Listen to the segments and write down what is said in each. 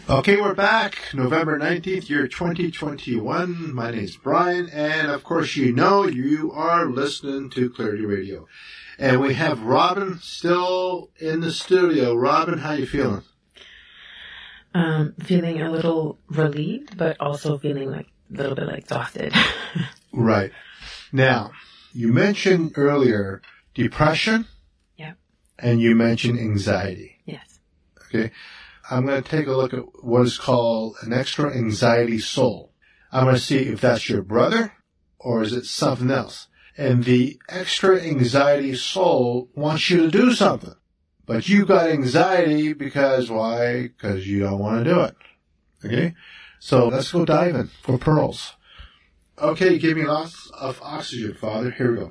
Okay, we're back. November 19th, year 2021. My name's Brian, and of course you know you are listening to Clarity Radio. And we have Robin still in the studio. Robin, how you feeling? Feeling a little relieved, but also feeling like a little bit exhausted. Right. Now, you mentioned earlier depression. Yeah. And you mentioned anxiety. Yes. Okay. I'm going to take a look at what is called an extra anxiety soul. I'm going to see if that's your brother or is it something else. And the extra anxiety soul wants you to do something. But you got anxiety because why? Because you don't want to do it. Okay? So let's go diving for pearls. Okay, give me lots of oxygen, Father. Here we go.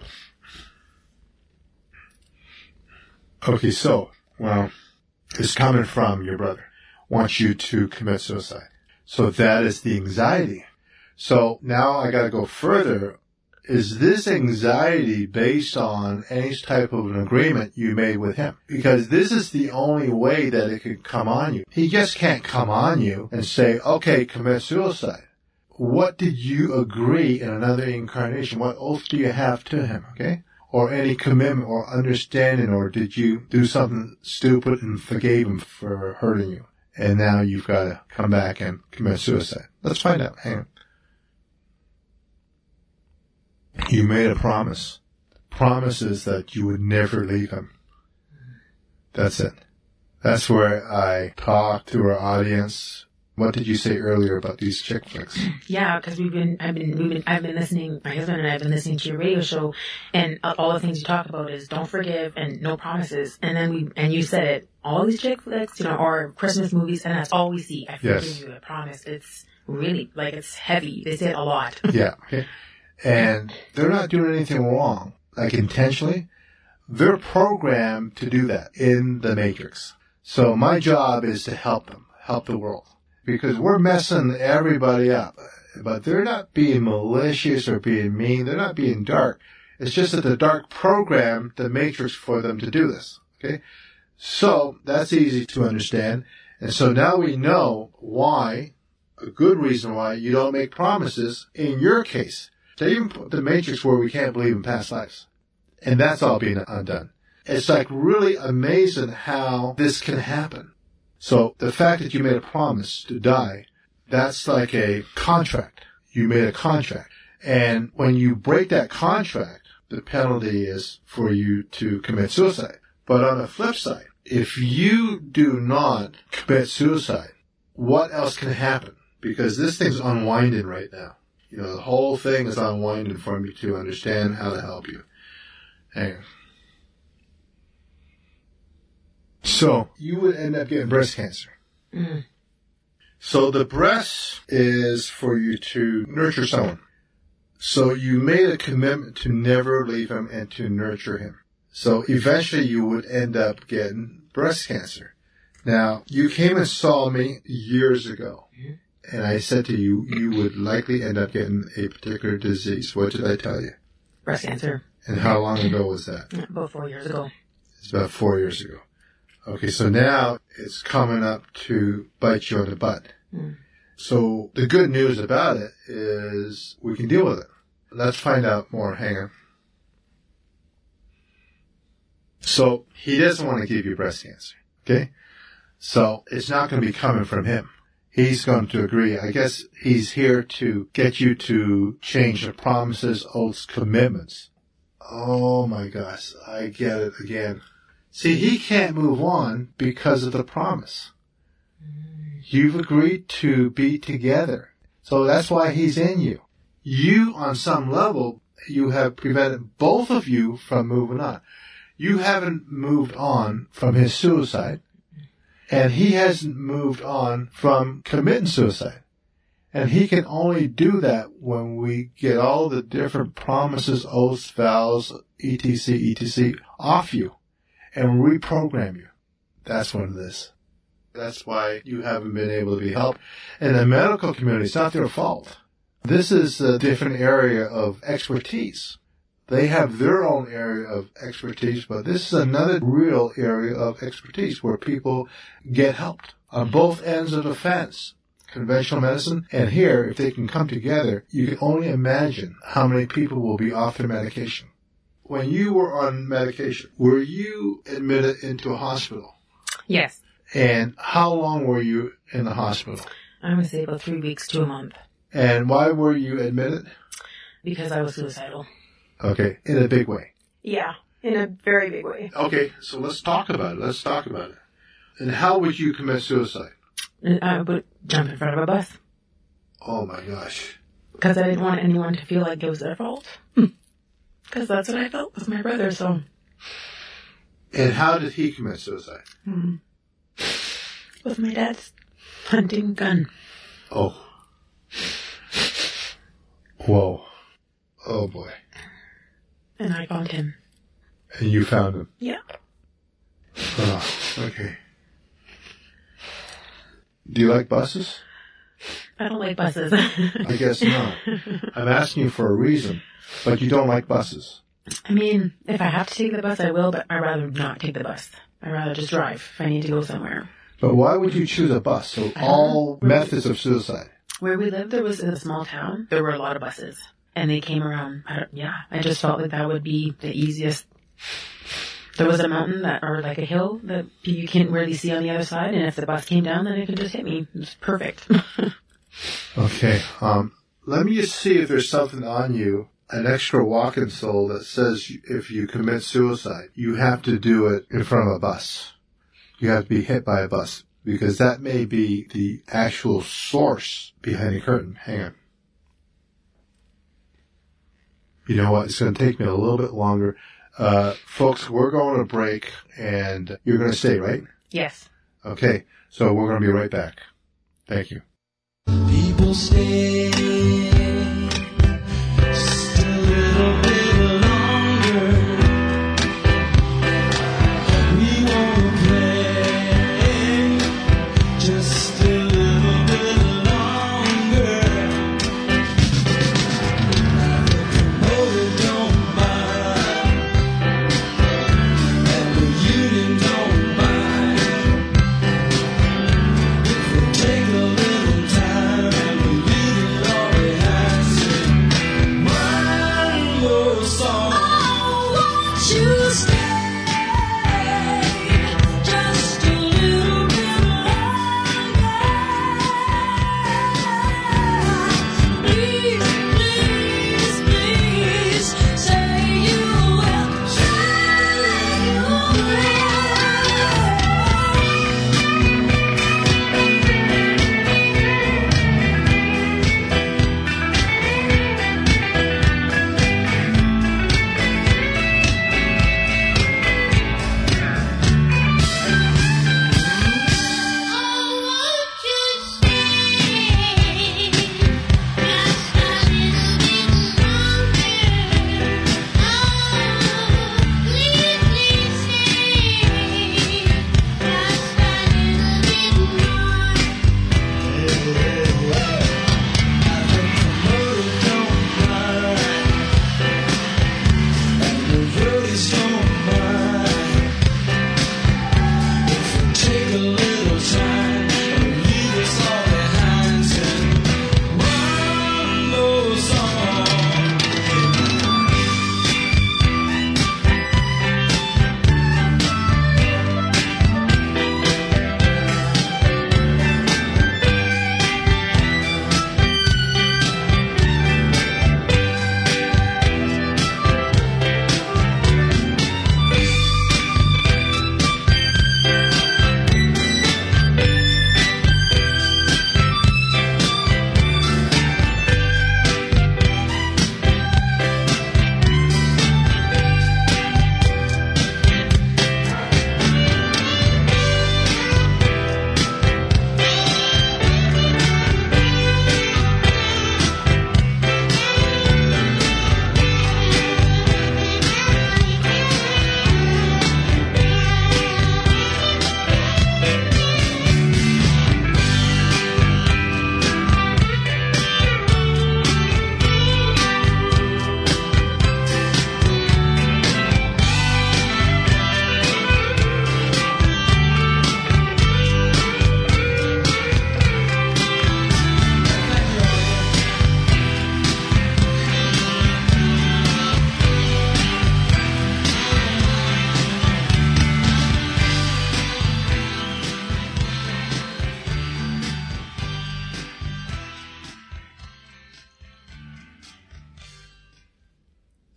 Okay, so, it's coming from your brother. Wants you to commit suicide. So that is the anxiety. So now I got to go further. Is this anxiety based on any type of an agreement you made with him? Because this is the only way that it could come on you. He just can't come on you and say, okay, commit suicide. What did you agree in another incarnation? What oath do you have to him? Okay? Or any commitment or understanding, or did you do something stupid and forgave him for hurting you? And now you've got to come back and commit suicide. Let's find out. Hang on. You made a promise. Promise is that you would never leave him. That's it. That's where I talk to our audience. What did you say earlier about these chick flicks? Yeah, because I've been listening. My husband and I have been listening to your radio show, and all the things you talk about is don't forgive and no promises. And then you said it. All these chick flicks, or Christmas movies, and that's all we see. I forgive you. I promise. It's really it's heavy. They say it a lot. Yeah. Okay. And they're not doing anything wrong, intentionally. They're programmed to do that in the Matrix. So my job is to help them, help the world. Because we're messing everybody up. But they're not being malicious or being mean. They're not being dark. It's just that the dark programmed the Matrix for them to do this. Okay? So that's easy to understand. And so now we know why, a good reason why you don't make promises in your case. They even put the Matrix where we can't believe in past lives. And that's all being undone. It's really amazing how this can happen. So the fact that you made a promise to die, that's like a contract. You made a contract. And when you break that contract, the penalty is for you to commit suicide. But on the flip side, if you do not commit suicide, what else can happen? Because this thing's unwinding right now. The whole thing is unwinding for me to understand how to help you. Hang on. So, you would end up getting breast cancer. Mm. So, the breast is for you to nurture someone. So, you made a commitment to never leave him and to nurture him. So, eventually you would end up getting breast cancer. Now, you came and saw me years ago. Mm-hmm. And I said to you, you would likely end up getting a particular disease. What did I tell you? Breast cancer. And how long ago was that? About 4 years ago. It's about 4 years ago. Okay, so now it's coming up to bite you on the butt. Mm. So the good news about it is we can deal with it. Let's find out more. Hang on. So he doesn't want to give you breast cancer. Okay? So it's not going to be coming from him. He's going to agree. I guess he's here to get you to change the promises, oaths, commitments. Oh my gosh, I get it again. See, he can't move on because of the promise. You've agreed to be together. So that's why he's in you. You, on some level, you have prevented both of you from moving on. You haven't moved on from his suicide. And he hasn't moved on from committing suicide. And he can only do that when we get all the different promises, oaths, vows, etc., off you and reprogram you. That's what it is. That's why you haven't been able to be helped. And the medical community, it's not their fault. This is a different area of expertise. They have their own area of expertise, but this is another real area of expertise where people get helped on both ends of the fence. Conventional medicine, and here, if they can come together, you can only imagine how many people will be off their medication. When you were on medication, were you admitted into a hospital? Yes. And how long were you in the hospital? I would say about 3 weeks to a month. And why were you admitted? Because I was suicidal. Okay, in a big way. Yeah, in a very big way. Okay, so let's talk about it. And how would you commit suicide? I would jump in front of a bus. Oh my gosh. Because I didn't want anyone to feel like it was their fault. Because that's what I felt with my brother, so. And how did he commit suicide? With my dad's hunting gun. Oh. Whoa. Oh boy. And I found him. And you found him? Yeah. Oh, okay. Do you like buses? I don't like buses. I guess not. I'm asking you for a reason, but you don't like buses. I mean, if I have to take the bus, I will, but I'd rather not take the bus. I'd rather just drive if I need to go somewhere. But why would you choose a bus? So all methods of suicide. Where we lived, there was in a small town, there were a lot of buses. And they came around. I just felt like that would be the easiest. There was a mountain or like a hill that you can't really see on the other side, and if the bus came down, then it could just hit me. It was perfect. Okay. Let me just see if there's something on you, an extra walk-in sole that says if you commit suicide, you have to do it in front of a bus. You have to be hit by a bus, because that may be the actual source behind the curtain. Hang on. You know what? It's going to take me a little bit longer. Folks, we're going to break, and you're going to stay, right? Yes. Okay, so we're going to be right back. Thank you. People stay just a little bit longer. We want to play just a little bit longer. The don't mind, and the union don't mind. If we take a little time and we leave it all behind.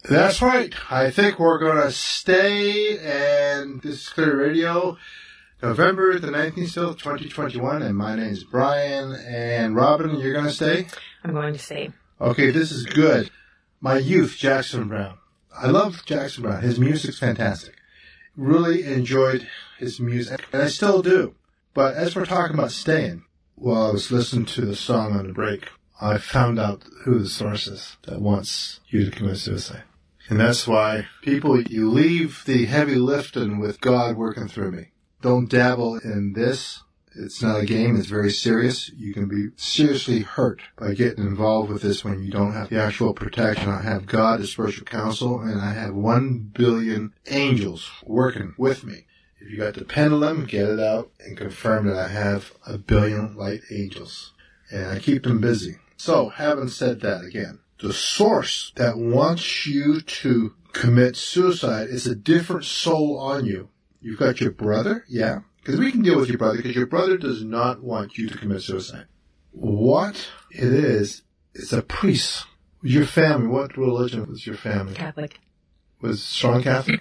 That's right. I think we're going to stay, and this is Clear Radio, November the 19th, still 2021, and my name is Brian. And Robin, you're going to stay? I'm going to stay. Okay, this is good. My youth, Jackson Browne. I love Jackson Browne. His music's fantastic. Really enjoyed his music, and I still do. But as we're talking about staying, while I was listening to the song on the break, I found out who the source is that wants you to commit suicide. And that's why, people, you leave the heavy lifting with God working through me. Don't dabble in this. It's not a game. It's very serious. You can be seriously hurt by getting involved with this when you don't have the actual protection. I have God as spiritual counsel, and I have 1 billion angels working with me. If you got the pendulum, get it out and confirm that I have 1 billion light angels. And I keep them busy. So, having said that again, the source that wants you to commit suicide is a different soul on you. You've got your brother, yeah, because we can deal with your brother, because your brother does not want you to commit suicide. What it is, it's a priest. Your family, what religion was your family? Catholic. Was strong Catholic?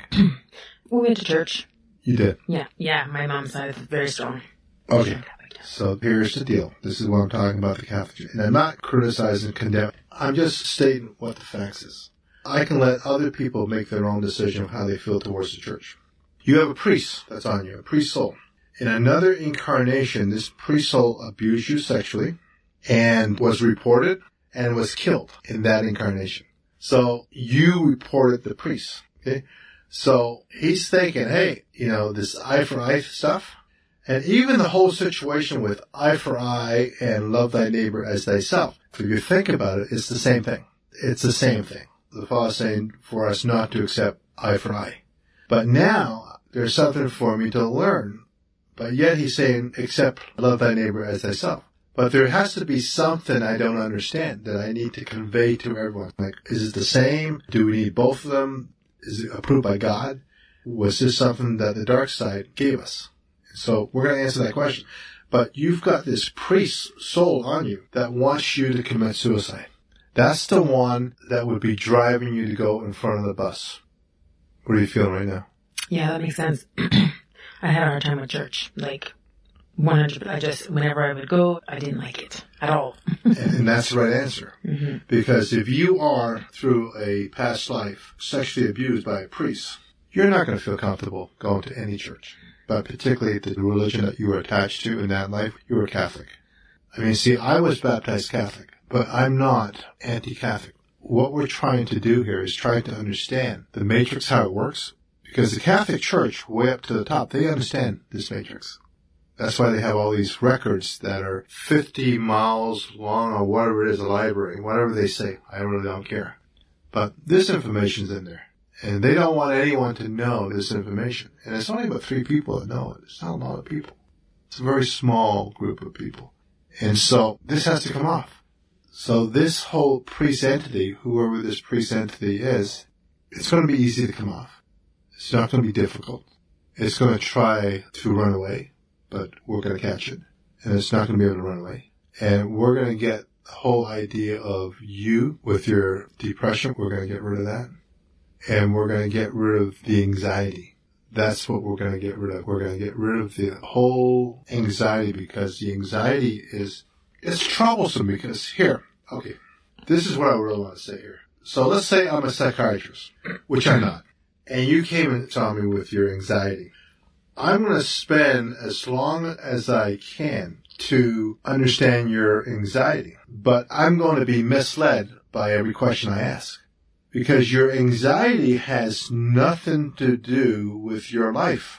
We went to church. You did? Yeah, my mom's side is very strong. Okay. So here's the deal. This is what I'm talking about, the Catholic Church. And I'm not criticizing, condemning. I'm just stating what the facts is. I can let other people make their own decision of how they feel towards the church. You have a priest that's on you, a priest soul. In another incarnation, this priest soul abused you sexually and was reported and was killed in that incarnation. So you reported the priest. Okay? So he's thinking, hey, this eye for eye stuff. And even the whole situation with eye for eye and love thy neighbor as thyself, if you think about it, it's the same thing. It's the same thing. The Father's saying for us not to accept eye for eye. But now, there's something for me to learn. But yet he's saying, accept love thy neighbor as thyself. But there has to be something I don't understand that I need to convey to everyone. Like, is it the same? Do we need both of them? Is it approved by God? Was this something that the dark side gave us? So we're going to answer that question. But you've got this priest soul on you that wants you to commit suicide. That's the one that would be driving you to go in front of the bus. What are you feeling right now? Yeah, that makes sense. I had a hard time with church. 100%. Whenever I would go, I didn't like it at all. And that's the right answer. Mm-hmm. Because if you are, through a past life, sexually abused by a priest, you're not going to feel comfortable going to any church. But particularly the religion that you were attached to in that life, you were Catholic. I mean, see, I was baptized Catholic, but I'm not anti-Catholic. What we're trying to do here is trying to understand the matrix, how it works. Because the Catholic Church, way up to the top, they understand this matrix. That's why they have all these records that are 50 miles long or whatever it is, a library, whatever they say. I really don't care. But this information's in there. And they don't want anyone to know this information. And it's only about 3 people that know it. It's not a lot of people. It's a very small group of people. And so this has to come off. So this whole priest entity, whoever this priest entity is, it's going to be easy to come off. It's not going to be difficult. It's going to try to run away, but we're going to catch it. And it's not going to be able to run away. And we're going to get the whole idea of you with your depression. We're going to get rid of that. And we're going to get rid of the anxiety. That's what we're going to get rid of. We're going to get rid of the whole anxiety, because the anxiety it's troublesome. Because this is what I really want to say here. So let's say I'm a psychiatrist, which I'm not, and you came and saw me with your anxiety. I'm going to spend as long as I can to understand your anxiety, but I'm going to be misled by every question I ask. Because your anxiety has nothing to do with your life.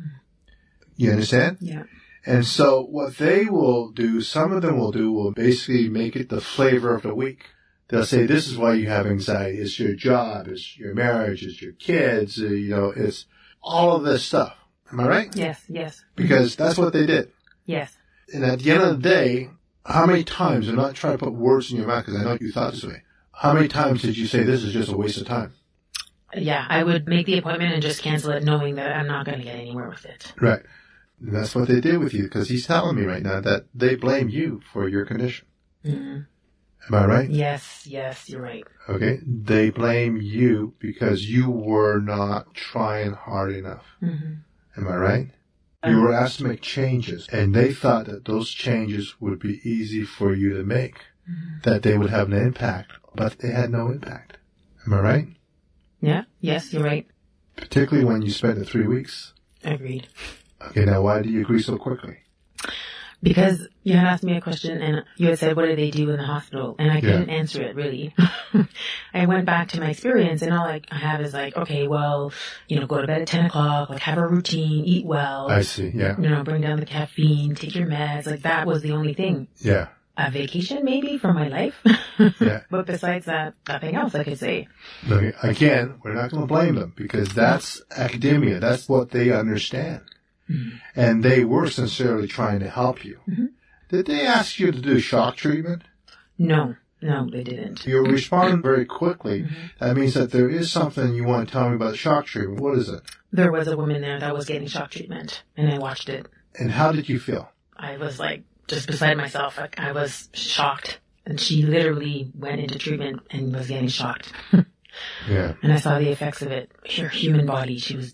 You understand? Yeah. And so what they will do, some of them will basically make it the flavor of the week. They'll say, this is why you have anxiety. It's your job, it's your marriage, it's your kids, it's all of this stuff. Am I right? Yes. Because that's what they did. Yes. And at the end of the day, how many times, I'm not trying to put words in your mouth because I know you thought this way. How many times did you say this is just a waste of time? Yeah, I would make the appointment and just cancel it knowing that I'm not going to get anywhere with it. Right. And that's what they did with you, because he's telling me right now that they blame you for your condition. Mm-hmm. Am I right? Yes, you're right. Okay. They blame you because you were not trying hard enough. Am I right? You were asked to make changes, and they thought that those changes would be easy for you to make, that they would have an impact, but they had no impact. Am I right? Yeah, yes, you're right. Particularly when you spent the 3 weeks. Agreed. Okay, now why do you agree so quickly? Because you had asked me a question and you had said, what did they do in the hospital? And I couldn't answer it, really. I went back to my experience and all I have is like, okay, well, go to bed at 10 o'clock, like have a routine, eat well. I see, yeah. Bring down the caffeine, take your meds. Like that was the only thing. Yeah. A vacation maybe from my life. Yeah. But besides that, nothing else I could say. Okay, again, we're not going to blame them because that's academia. That's what they understand. And they were sincerely trying to help you. Did they ask you to do shock treatment? No, they didn't. You responded very quickly. That means that there is something you want to tell me about shock treatment. What is it? There was a woman there that was getting shock treatment, and I watched it. And how did you feel? I was like just beside myself. Like I was shocked. And she literally went into treatment and was getting shocked. Yeah. And I saw the effects of it. Her human body, she was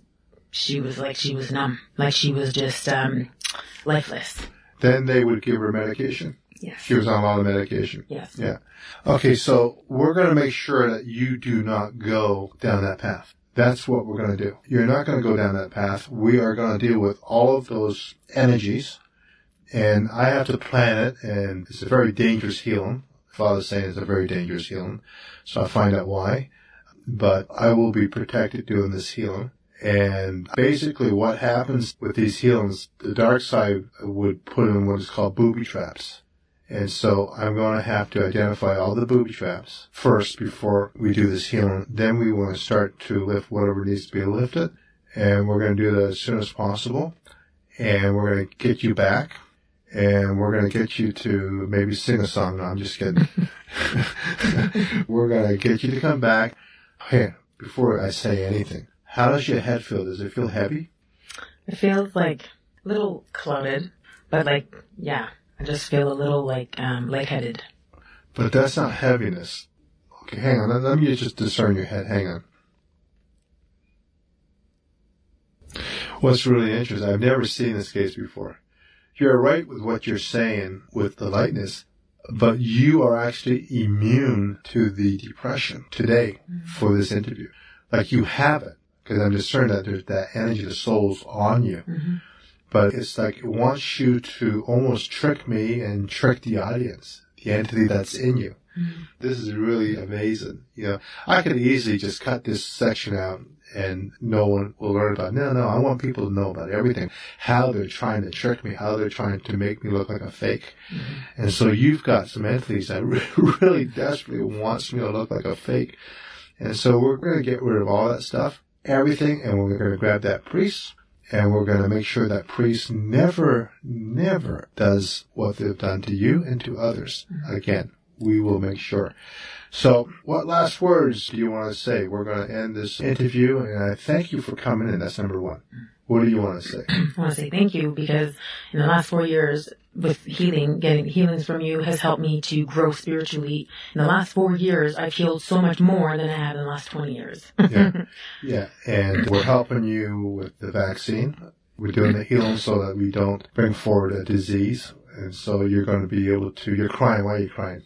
numb. Like she was just lifeless. Then they would give her medication? Yes. She was on a lot of medication? Yes. Yeah. Okay, so we're going to make sure that you do not go down that path. That's what we're going to do. You're not going to go down that path. We are going to deal with all of those energies, and I have to plan it, and it's a very dangerous healing. Father's saying it's a very dangerous healing, so I'll find out why. But I will be protected doing this healing. And basically what happens with these healings, the dark side would put in what is called booby traps. And so I'm going to have to identify all the booby traps first before we do this healing. Then we want to start to lift whatever needs to be lifted. And we're going to do that as soon as possible. And we're going to get you back. And we're going to get you to maybe sing a song. No, I'm just kidding. We're going to get you to come back. Hey, before I say anything, how does your head feel? Does it feel heavy? It feels like a little clouded, but like, yeah, I just feel a little like lightheaded. But that's not heaviness. Okay, hang on. Let me just discern your head. Hang on. What's really interesting, I've never seen this case before. You're right with what you're saying with the lightness, but you are actually immune to the depression today for this interview. Like you have it, because I'm discerning that there's that energy, the soul's on you. But it's like it wants you to almost trick me and trick the audience, the entity that's in you. This is really amazing. I could easily just cut this section out and no one will learn about it. No, I want people to know about everything. How they're trying to trick me, how they're trying to make me look like a fake. And so you've got some entities that really desperately wants me to look like a fake. And so we're going to get rid of all that stuff, everything, and we're going to grab that priest, and we're going to make sure that priest never does what they've done to you and to others. Again, we will make sure. So what last words do you want to say? We're going to end this interview, and I thank you for coming in. That's number one. What do you want to say? I want to say thank you because in the last 4 years with healing, getting healings from you has helped me to grow spiritually. In the last 4 years, I've healed so much more than I have in the last 20 years. Yeah. And we're helping you with the vaccine. We're doing the healing so that we don't bring forward a disease. And so you're going to be able to, you're crying. Why are you crying?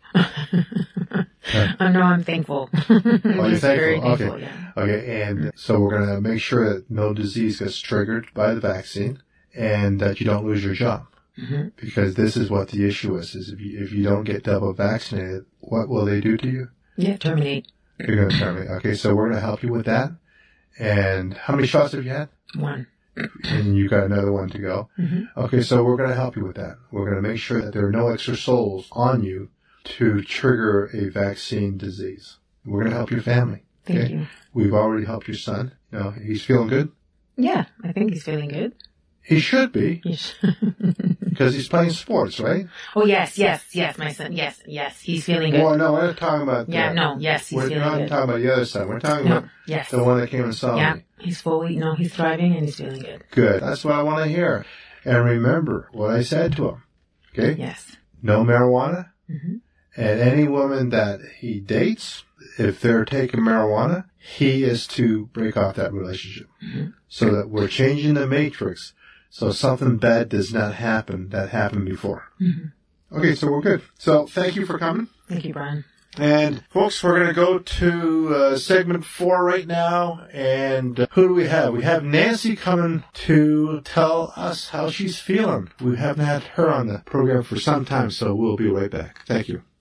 No, I'm thankful. Oh, you're Very thankful. thankful, Okay. yeah. Okay. And so we're going to make sure that no disease gets triggered by the vaccine and that you don't lose your job. Because this is what the issue is if you don't get double vaccinated, what will they do to you? Yeah, terminate. You're going to terminate. Okay. So we're going to help you with that. And how many shots have you had? 1. And you got another one to go. Okay. So we're going to help you with that. We're going to make sure that there are no extra souls on you to trigger a vaccine disease. We're going to help your family. Thank you. We've already helped your son. He's feeling good? Yeah, I think he's feeling good. He should be, He's because he's playing sports, right? Oh, yes, my son. Yes, he's feeling good. Well, no, we're not talking about Yeah, that. no, yes, he's We're feeling not good. talking about the other side. We're talking No, about yes. the one that came and saw Yeah, me. he's he's thriving and he's feeling good. Good. That's what I want to hear. And remember what I said to him. Okay? Yes. No marijuana And any woman that he dates, if they're taking marijuana, he is to break off that relationship. Mm-hmm. So that we're changing the matrix so something bad does not happen that happened before. Mm-hmm. Okay, so we're good. So thank you for coming. Thank you, Brian. And folks, we're going to go to segment 4 right now. And who do we have? We have Nancy coming to tell us how she's feeling. We haven't had her on the program for some time, so we'll be right back. Thank you.